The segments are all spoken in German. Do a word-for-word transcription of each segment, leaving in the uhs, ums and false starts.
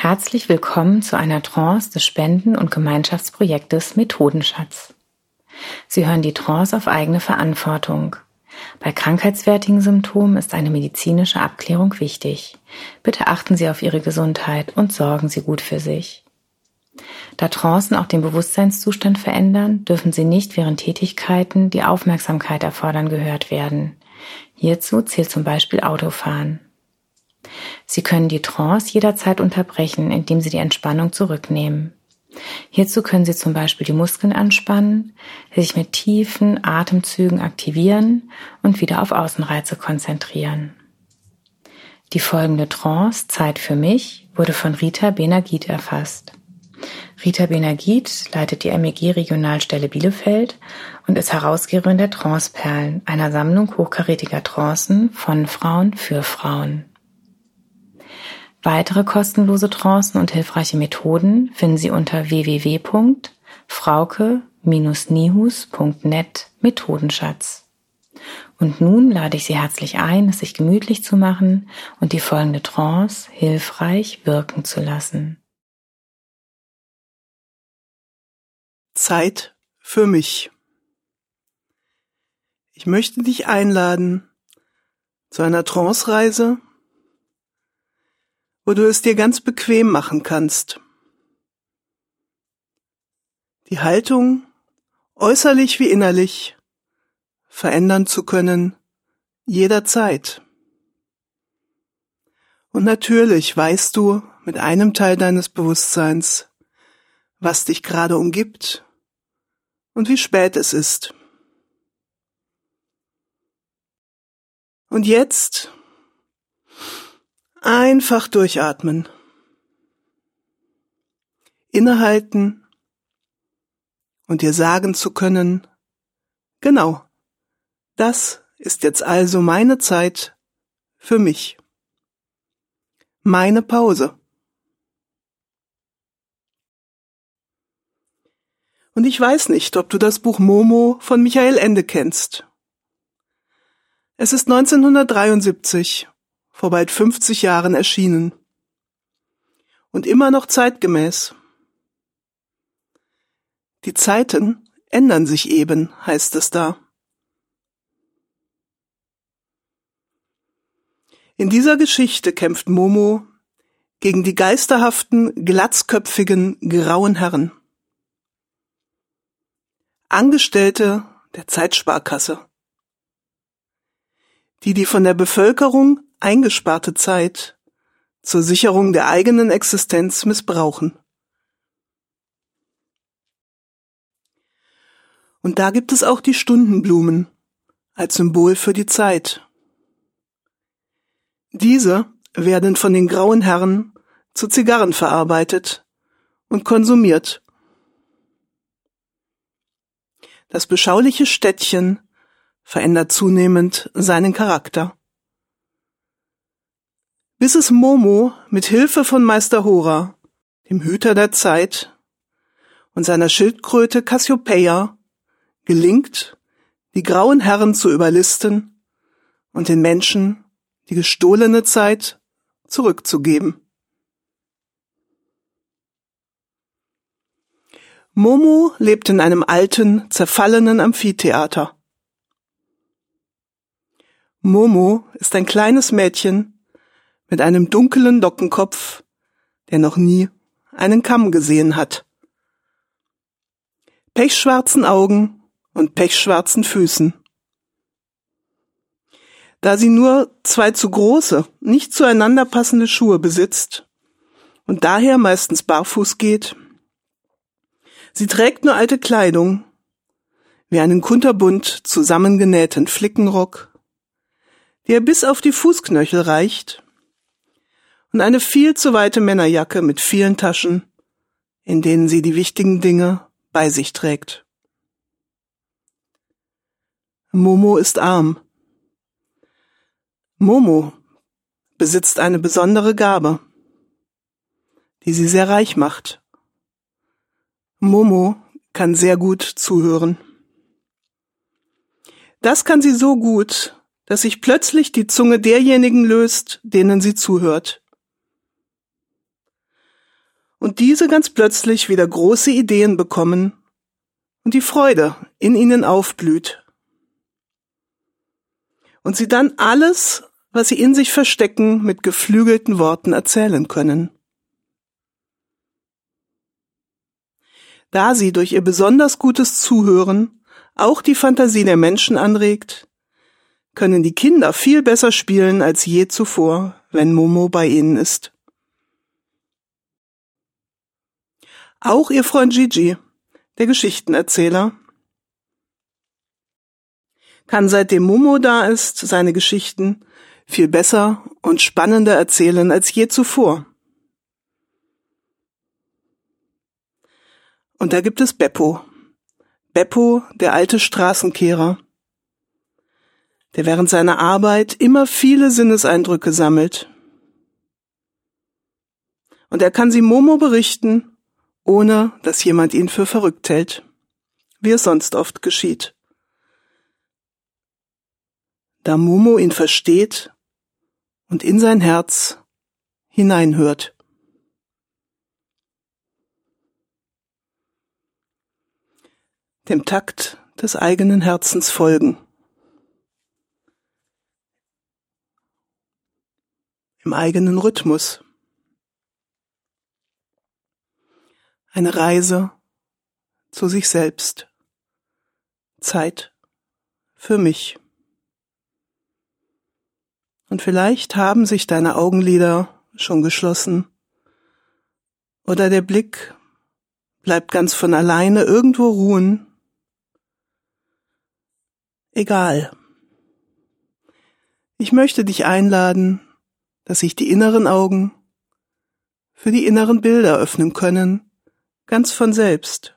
Herzlich willkommen zu einer Trance des Spenden- und Gemeinschaftsprojektes Methodenschatz. Sie hören die Trance auf eigene Verantwortung. Bei krankheitswertigen Symptomen ist eine medizinische Abklärung wichtig. Bitte achten Sie auf Ihre Gesundheit und sorgen Sie gut für sich. Da Trancen auch den Bewusstseinszustand verändern, dürfen sie nicht während Tätigkeiten, die Aufmerksamkeit erfordern, gehört werden. Hierzu zählt zum Beispiel Autofahren. Sie können die Trance jederzeit unterbrechen, indem Sie die Entspannung zurücknehmen. Hierzu können Sie zum Beispiel die Muskeln anspannen, sich mit tiefen Atemzügen aktivieren und wieder auf Außenreize konzentrieren. Die folgende Trance, Zeit für mich, wurde von Rita Benagit erfasst. Rita Benagit leitet die M E G-Regionalstelle Bielefeld und ist Herausgeberin der Tranceperlen, einer Sammlung hochkarätiger Trancen von Frauen für Frauen. Weitere kostenlose Trancen und hilfreiche Methoden finden Sie unter w w w punkt frauke Bindestrich nihus punkt net Methodenschatz. Und nun lade ich Sie herzlich ein, es sich gemütlich zu machen und die folgende Trance hilfreich wirken zu lassen. Zeit für mich. Ich möchte dich einladen zu einer Trance-Reise, wo du es dir ganz bequem machen kannst. Die Haltung, äußerlich wie innerlich, verändern zu können, jederzeit. Und natürlich weißt du mit einem Teil deines Bewusstseins, was dich gerade umgibt und wie spät es ist. Und jetzt einfach durchatmen, innehalten und dir sagen zu können, genau, das ist jetzt also meine Zeit für mich, meine Pause. Und ich weiß nicht, ob du das Buch Momo von Michael Ende kennst. Es ist neunzehnhundertdreiundsiebzig, vor bald fünfzig Jahren erschienen. Und immer noch zeitgemäß. Die Zeiten ändern sich eben, heißt es da. In dieser Geschichte kämpft Momo gegen die geisterhaften, glatzköpfigen, grauen Herren. Angestellte der Zeitsparkasse, die die von der Bevölkerung eingesparte Zeit zur Sicherung der eigenen Existenz missbrauchen. Und da gibt es auch die Stundenblumen als Symbol für die Zeit. Diese werden von den grauen Herren zu Zigarren verarbeitet und konsumiert. Das beschauliche Städtchen verändert zunehmend seinen Charakter. Bis es Momo mit Hilfe von Meister Hora, dem Hüter der Zeit, und seiner Schildkröte Cassiopeia gelingt, die grauen Herren zu überlisten und den Menschen die gestohlene Zeit zurückzugeben. Momo lebt in einem alten, zerfallenen Amphitheater. Momo ist ein kleines Mädchen mit einem dunklen Lockenkopf, der noch nie einen Kamm gesehen hat. Pechschwarzen Augen und pechschwarzen Füßen. Da sie nur zwei zu große, nicht zueinander passende Schuhe besitzt und daher meistens barfuß geht, sie trägt nur alte Kleidung, wie einen kunterbunt zusammengenähten Flickenrock, der bis auf die Fußknöchel reicht, und eine viel zu weite Männerjacke mit vielen Taschen, in denen sie die wichtigen Dinge bei sich trägt. Momo ist arm. Momo besitzt eine besondere Gabe, die sie sehr reich macht. Momo kann sehr gut zuhören. Das kann sie so gut, dass sich plötzlich die Zunge derjenigen löst, denen sie zuhört. und diese ganz plötzlich wieder große Ideen bekommen und die Freude in ihnen aufblüht. Und sie dann alles, was sie in sich verstecken, mit geflügelten Worten erzählen können. Da sie durch ihr besonders gutes Zuhören auch die Fantasie der Menschen anregt, können die Kinder viel besser spielen als je zuvor, wenn Momo bei ihnen ist. Auch ihr Freund Gigi, der Geschichtenerzähler, kann seitdem Momo da ist, seine Geschichten viel besser und spannender erzählen als je zuvor. Und da gibt es Beppo. Beppo, der alte Straßenkehrer, der während seiner Arbeit immer viele Sinneseindrücke sammelt. Und er kann sie Momo berichten, ohne dass jemand ihn für verrückt hält, wie es sonst oft geschieht. Da Momo ihn versteht und in sein Herz hineinhört. Dem Takt des eigenen Herzens folgen. Im eigenen Rhythmus. Eine Reise zu sich selbst. Zeit für mich. Und vielleicht haben sich deine Augenlider schon geschlossen oder der Blick bleibt ganz von alleine irgendwo ruhen. Egal. Ich möchte dich einladen, dass sich die inneren Augen für die inneren Bilder öffnen können, ganz von selbst.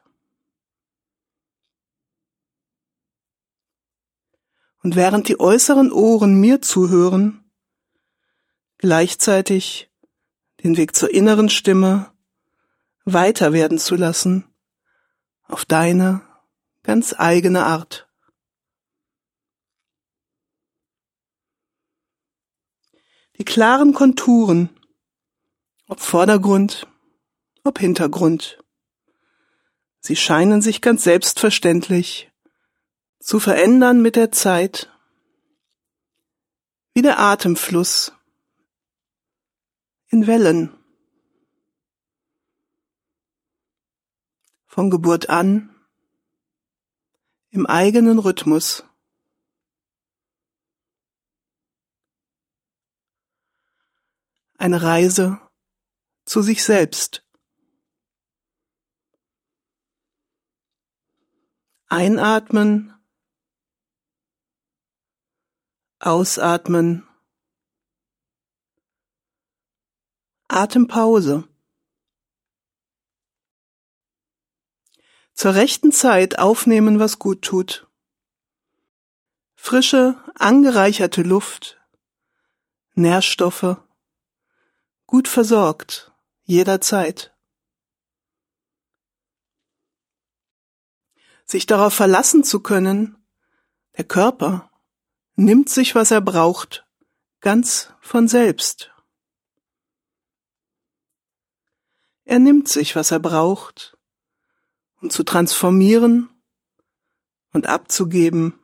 Und während die äußeren Ohren mir zuhören, gleichzeitig den Weg zur inneren Stimme weiter werden zu lassen, auf deine ganz eigene Art. Die klaren Konturen, ob Vordergrund, ob Hintergrund, sie scheinen sich ganz selbstverständlich zu verändern mit der Zeit, wie der Atemfluss in Wellen. Von Geburt an, im eigenen Rhythmus. Eine Reise zu sich selbst. Einatmen, ausatmen, Atempause. Zur rechten Zeit aufnehmen, was gut tut. Frische, angereicherte Luft, Nährstoffe, gut versorgt, jederzeit. Sich darauf verlassen zu können, der Körper nimmt sich, was er braucht, ganz von selbst. Er nimmt sich, was er braucht, um zu transformieren und abzugeben.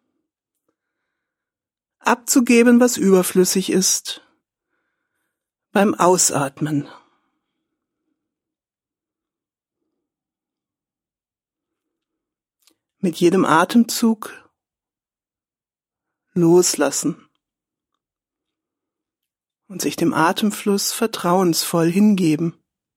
Abzugeben, was überflüssig ist, beim Ausatmen. Mit jedem Atemzug loslassen und sich dem Atemfluss vertrauensvoll hingeben.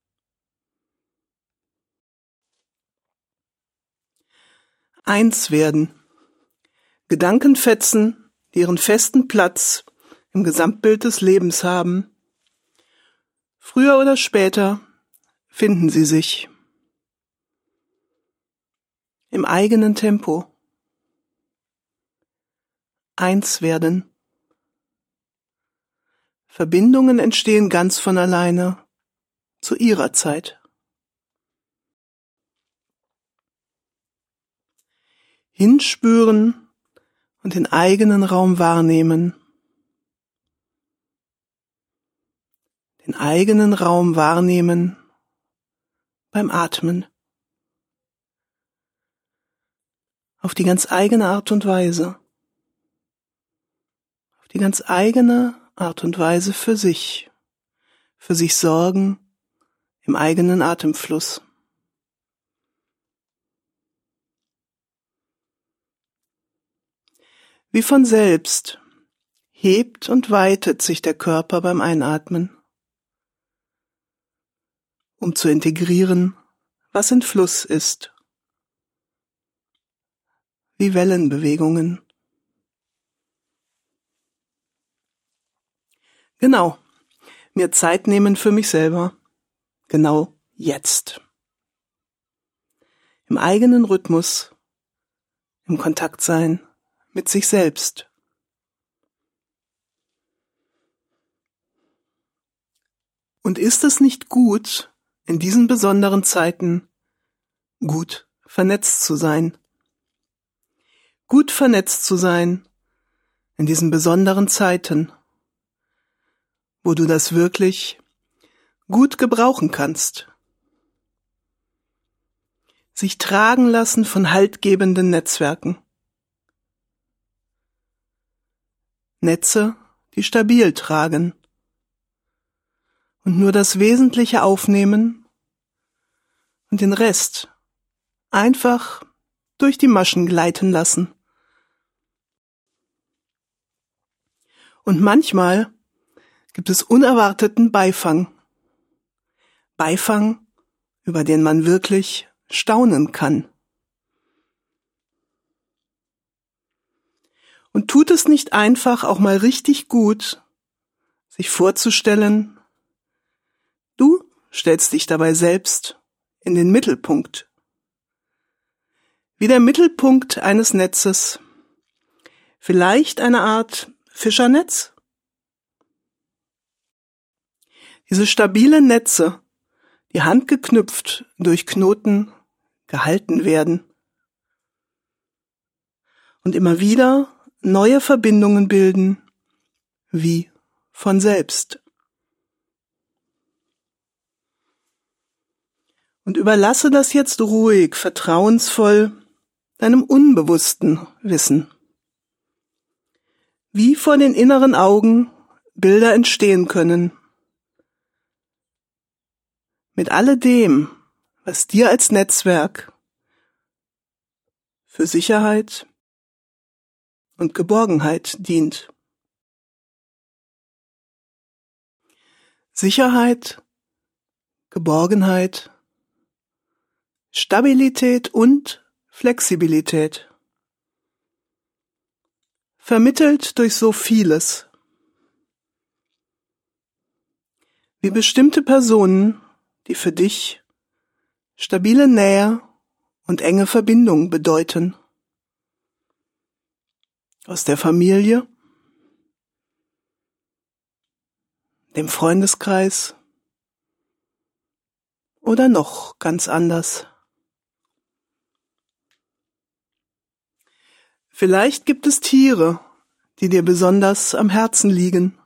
Eins werden. Gedankenfetzen, die ihren festen Platz im Gesamtbild des Lebens haben. Früher oder später finden sie sich. Im eigenen Tempo. Eins werden. Verbindungen entstehen ganz von alleine, zu ihrer Zeit. Hinspüren und den eigenen Raum wahrnehmen. Den eigenen Raum wahrnehmen beim Atmen. Auf die ganz eigene Art und Weise. Auf die ganz eigene Art und Weise für sich. Für sich sorgen im eigenen Atemfluss. Wie von selbst hebt und weitet sich der Körper beim Einatmen, um zu integrieren, was in Fluss ist, wie Wellenbewegungen. Genau, mir Zeit nehmen für mich selber, genau jetzt. Im eigenen Rhythmus, im Kontakt sein mit sich selbst. Und ist es nicht gut, in diesen besonderen Zeiten gut vernetzt zu sein? Gut vernetzt zu sein in diesen besonderen Zeiten, wo du das wirklich gut gebrauchen kannst. Sich tragen lassen von haltgebenden Netzwerken. Netze, die stabil tragen und nur das Wesentliche aufnehmen und den Rest einfach durch die Maschen gleiten lassen. Und manchmal gibt es unerwarteten Beifang. Beifang, über den man wirklich staunen kann. Und tut es nicht einfach auch mal richtig gut, sich vorzustellen, du stellst dich dabei selbst in den Mittelpunkt. Wie der Mittelpunkt eines Netzes. Vielleicht eine Art Fischernetz? Diese stabilen Netze, die handgeknüpft durch Knoten gehalten werden und immer wieder neue Verbindungen bilden, wie von selbst. Und überlasse das jetzt ruhig, vertrauensvoll deinem unbewussten Wissen. Wie vor den inneren Augen Bilder entstehen können. Mit alledem, was dir als Netzwerk für Sicherheit und Geborgenheit dient. Sicherheit, Geborgenheit, Stabilität und Flexibilität. Vermittelt durch so vieles. Wie bestimmte Personen, die für dich stabile Nähe und enge Verbindung bedeuten. Aus der Familie, dem Freundeskreis oder noch ganz anders. Vielleicht gibt es Tiere, die dir besonders am Herzen liegen.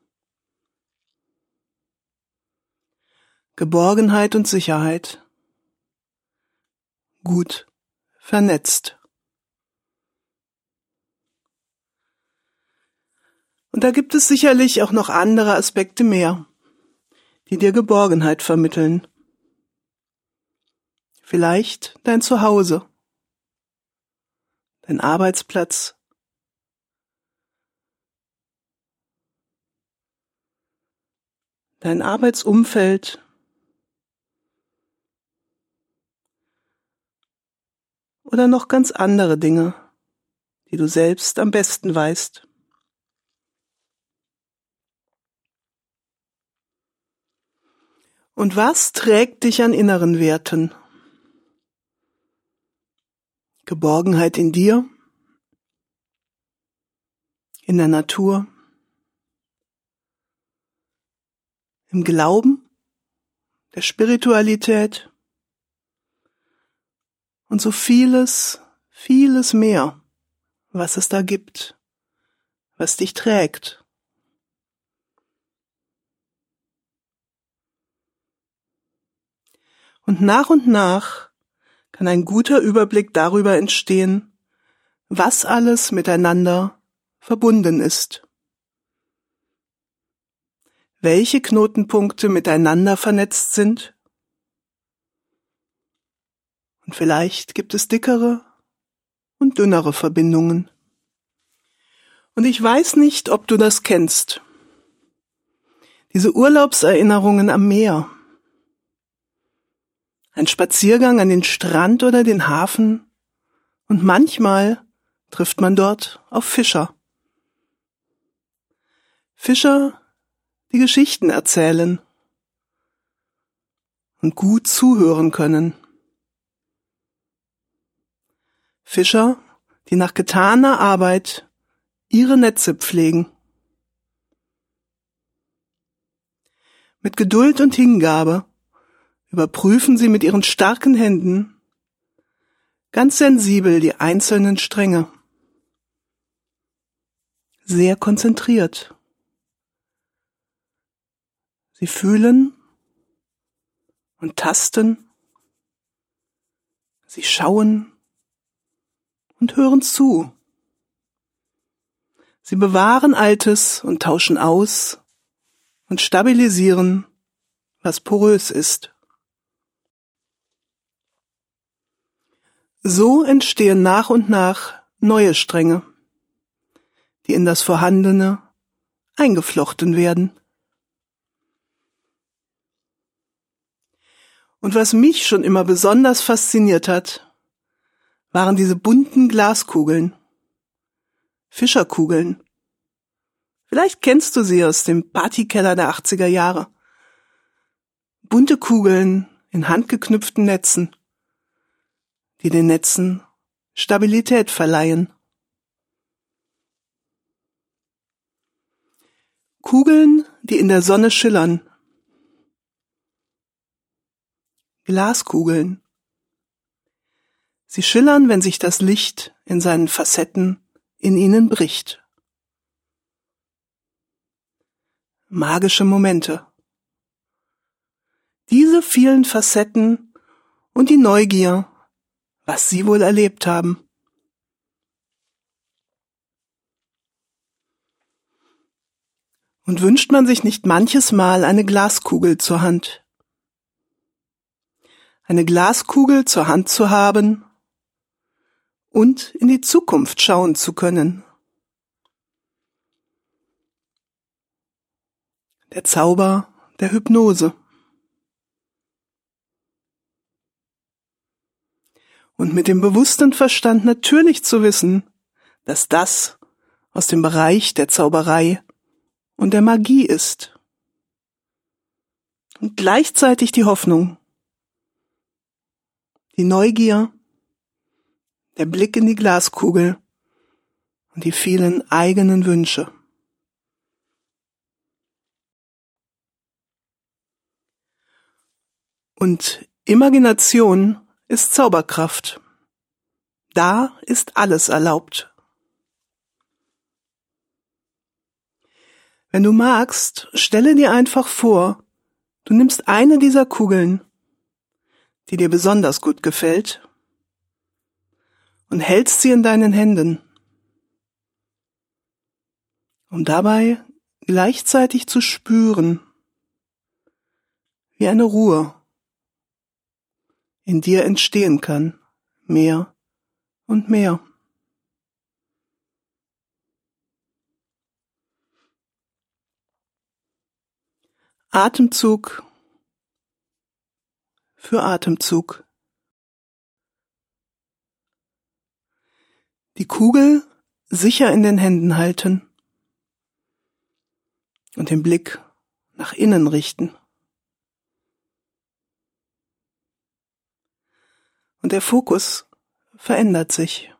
Geborgenheit und Sicherheit. Gut vernetzt. Und da gibt es sicherlich auch noch andere Aspekte mehr, die dir Geborgenheit vermitteln. Vielleicht dein Zuhause, dein Arbeitsplatz, dein Arbeitsumfeld, oder noch ganz andere Dinge, die du selbst am besten weißt. Und was trägt dich an inneren Werten? Geborgenheit in dir, in der Natur, im Glauben, der Spiritualität und so vieles, vieles mehr, was es da gibt, was dich trägt. Und nach und nach kann ein guter Überblick darüber entstehen, was alles miteinander verbunden ist. Welche Knotenpunkte miteinander vernetzt sind. Und vielleicht gibt es dickere und dünnere Verbindungen. Und ich weiß nicht, ob du das kennst. Diese Urlaubserinnerungen am Meer. Ein Spaziergang an den Strand oder den Hafen. Und manchmal trifft man dort auf Fischer. Fischer, die Geschichten erzählen und gut zuhören können. Fischer, die nach getaner Arbeit ihre Netze pflegen. Mit Geduld und Hingabe überprüfen sie mit ihren starken Händen ganz sensibel die einzelnen Stränge. Sehr konzentriert. Sie fühlen und tasten. Sie schauen und hören zu. Sie bewahren Altes und tauschen aus und stabilisieren, was porös ist. So entstehen nach und nach neue Stränge, die in das Vorhandene eingeflochten werden. Und was mich schon immer besonders fasziniert hat, waren diese bunten Glaskugeln, Fischerkugeln. Vielleicht kennst du sie aus dem Partykeller der achtziger Jahre. Bunte Kugeln in handgeknüpften Netzen, die den Netzen Stabilität verleihen. Kugeln, die in der Sonne schillern. Glaskugeln. Sie schillern, wenn sich das Licht in seinen Facetten in ihnen bricht. Magische Momente. Diese vielen Facetten und die Neugier, was sie wohl erlebt haben. Und wünscht man sich nicht manches Mal eine Glaskugel zur Hand? Eine Glaskugel zur Hand zu haben und in die Zukunft schauen zu können. Der Zauber der Hypnose. Und mit dem bewussten Verstand natürlich zu wissen, dass das aus dem Bereich der Zauberei und der Magie ist. Und gleichzeitig die Hoffnung, die Neugier, der Blick in die Glaskugel und die vielen eigenen Wünsche. Und Imagination ist Zauberkraft. Da ist alles erlaubt. Wenn du magst, stelle dir einfach vor, du nimmst eine dieser Kugeln, die dir besonders gut gefällt, und hältst sie in deinen Händen, um dabei gleichzeitig zu spüren, wie eine Ruhe in dir entstehen kann, mehr und mehr. Atemzug für Atemzug. Die Kugel sicher in den Händen halten und den Blick nach innen richten. Und der Fokus verändert sich.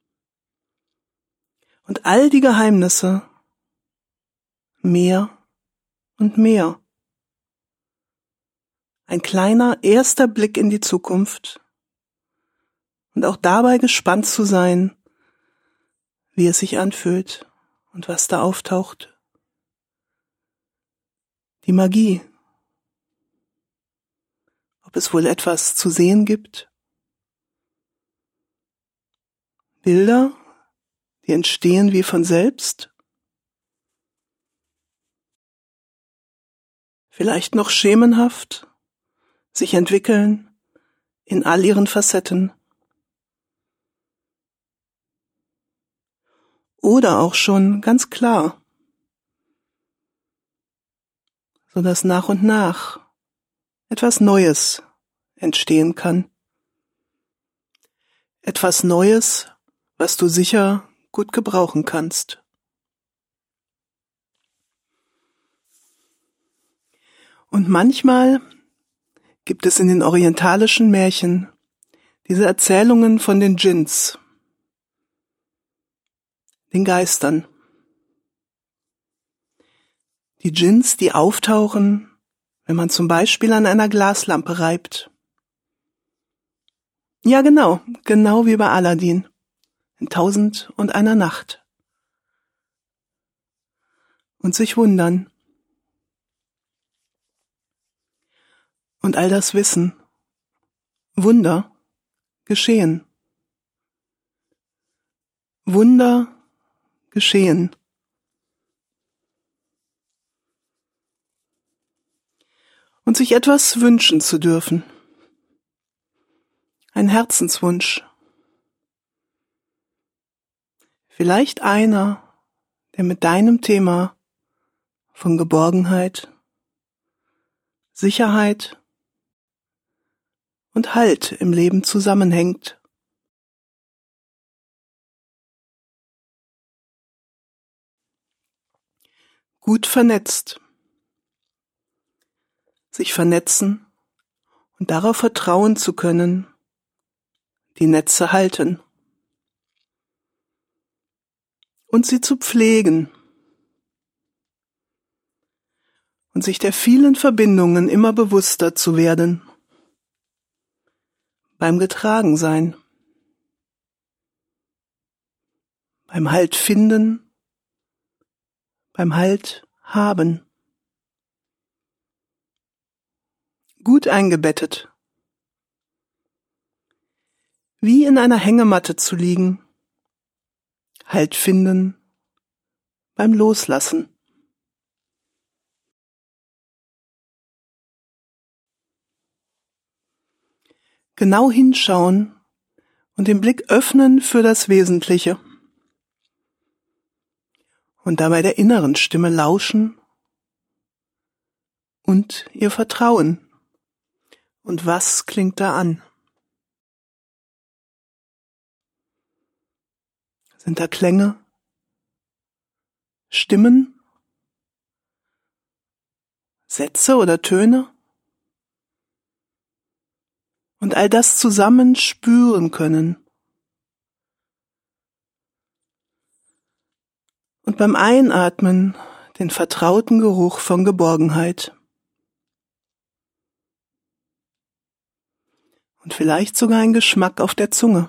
Und all die Geheimnisse mehr und mehr. Ein kleiner erster Blick in die Zukunft und auch dabei gespannt zu sein, wie es sich anfühlt und was da auftaucht. Die Magie. Ob ob es wohl etwas zu sehen gibt. Bilder, die entstehen wie von selbst. Vielleicht noch schemenhaft, sich entwickeln in all ihren Facetten. Oder auch schon ganz klar, sodass nach und nach etwas Neues entstehen kann. Etwas Neues, was du sicher gut gebrauchen kannst. Und manchmal gibt es in den orientalischen Märchen diese Erzählungen von den Dschinns, den Geistern. Die Dschinns, die auftauchen, wenn man zum Beispiel an einer Glaslampe reibt. Ja, genau, genau wie bei Aladdin, in Tausend und einer Nacht. Und sich wundern. Und all das Wissen, Wunder, geschehen. Wunder, geschehen. Und sich etwas wünschen zu dürfen. Ein Herzenswunsch. Vielleicht einer, der mit deinem Thema von Geborgenheit, Sicherheit und Halt im Leben zusammenhängt. Gut vernetzt. Sich vernetzen und darauf vertrauen zu können, die Netze halten. Und sie zu pflegen. Und sich der vielen Verbindungen immer bewusster zu werden. Beim Getragensein. Beim Halt finden. Beim Halt haben. Gut eingebettet. Wie in einer Hängematte zu liegen. Halt finden. Beim Loslassen. Genau hinschauen und den Blick öffnen für das Wesentliche. Und dabei der inneren Stimme lauschen und ihr vertrauen. Und was klingt da an? Sind da Klänge? Stimmen? Sätze oder Töne? Und all das zusammen spüren können. Und beim Einatmen den vertrauten Geruch von Geborgenheit. Und vielleicht sogar ein Geschmack auf der Zunge.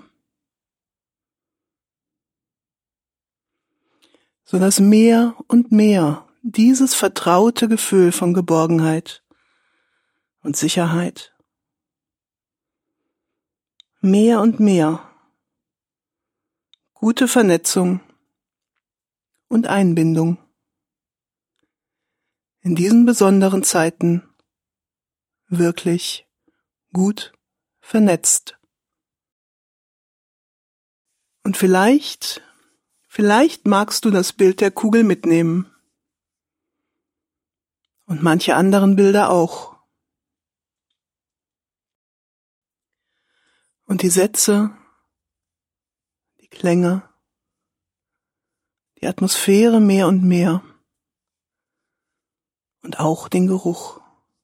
Sodass mehr und mehr dieses vertraute Gefühl von Geborgenheit und Sicherheit mehr und mehr gute Vernetzung und Einbindung in diesen besonderen Zeiten wirklich gut vernetzt. Und vielleicht, vielleicht magst du das Bild der Kugel mitnehmen. Und manche anderen Bilder auch. Und die Sätze, die Klänge, die Atmosphäre mehr und mehr. Und auch den Geruch.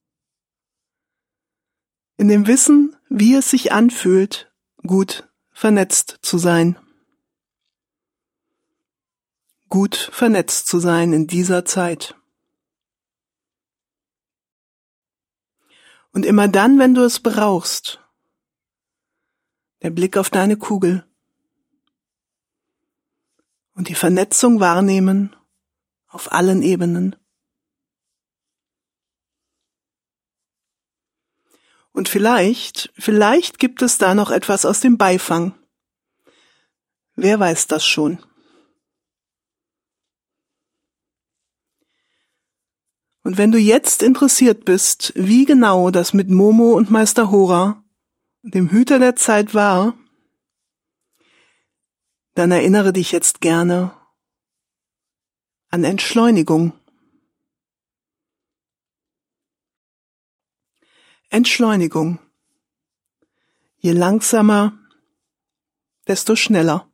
In dem Wissen, wie es sich anfühlt, gut vernetzt zu sein. Gut vernetzt zu sein in dieser Zeit. Und immer dann, wenn du es brauchst, der Blick auf deine Kugel und die Vernetzung wahrnehmen auf allen Ebenen. Und vielleicht, vielleicht gibt es da noch etwas aus dem Beifang. Wer weiß das schon? Und wenn du jetzt interessiert bist, wie genau das mit Momo und Meister Hora, dem Hüter der Zeit, war, dann erinnere dich jetzt gerne an Entschleunigung. Entschleunigung. Je langsamer, desto schneller.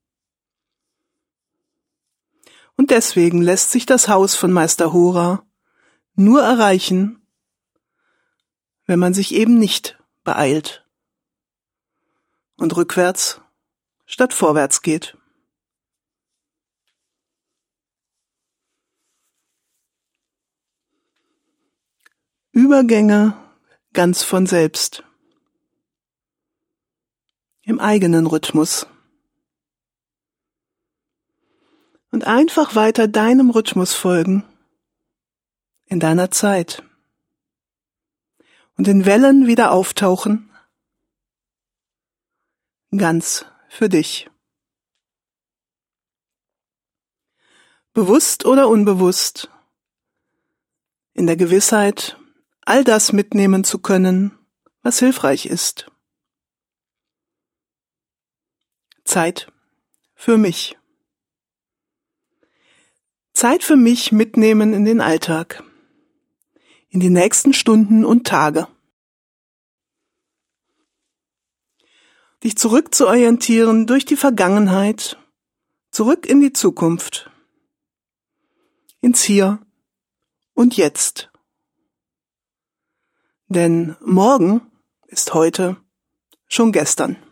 Und deswegen lässt sich das Haus von Meister Hora nur erreichen, wenn man sich eben nicht beeilt und rückwärts statt vorwärts geht. Übergänge ganz von selbst, im eigenen Rhythmus. Und einfach weiter deinem Rhythmus folgen, in deiner Zeit. Und in Wellen wieder auftauchen, ganz für dich. Bewusst oder unbewusst, in der Gewissheit, all das mitnehmen zu können, was hilfreich ist. Zeit für mich. Zeit für mich mitnehmen in den Alltag, in die nächsten Stunden und Tage. Dich zurückzuorientieren durch die Vergangenheit, zurück in die Zukunft, ins Hier und Jetzt. Denn morgen ist heute schon gestern.